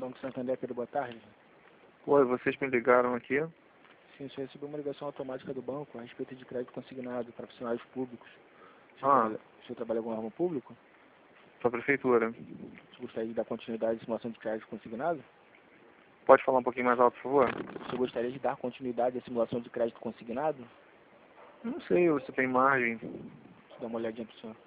Banco Santander, Pedro, boa tarde. Oi, vocês me ligaram aqui? Sim, você recebeu uma ligação automática do banco a respeito de crédito consignado para funcionários públicos. O senhor trabalha em algum órgão público? Sua prefeitura. Você gostaria de dar continuidade à simulação de crédito consignado? Pode falar um pouquinho mais alto, por favor? Você gostaria de dar continuidade à simulação de crédito consignado? Não sei, você tem margem. Deixa eu dar uma olhadinha para o senhor.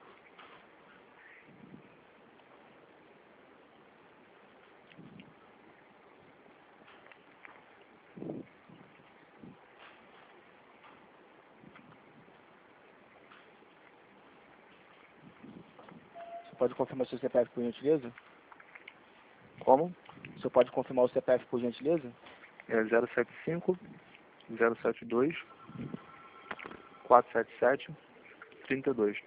Você pode confirmar seu CPF por gentileza? Como? O senhor pode confirmar o CPF por gentileza? É 075 072 477 32.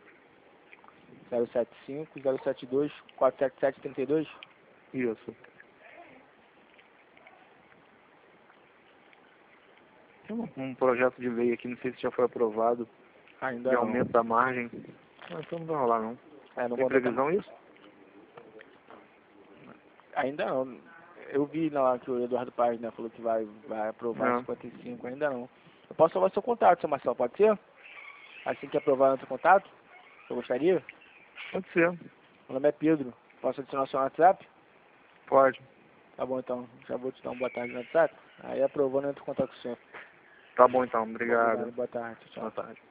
075 072 477 32? Isso. Tem um projeto de lei aqui, não sei se já foi aprovado, Ainda de não. aumento da margem. Não, então não vai rolar não. Não Tem vou aumentar. previsão isso? Ainda não. Eu vi lá que o Eduardo Paz, né, falou que vai aprovar Não. 55, ainda não. Eu posso salvar seu contato, seu Marcelo, pode ser? Assim que aprovar o seu contato? Eu gostaria? Pode ser. Meu nome é Pedro. Posso adicionar o seu WhatsApp? Pode. Tá bom, então. Já vou te dar uma boa tarde no WhatsApp. Aí aprovando, eu entro em contato com o senhor. Tá bom então, obrigado. Obrigado, boa tarde. Tchau. Boa tarde.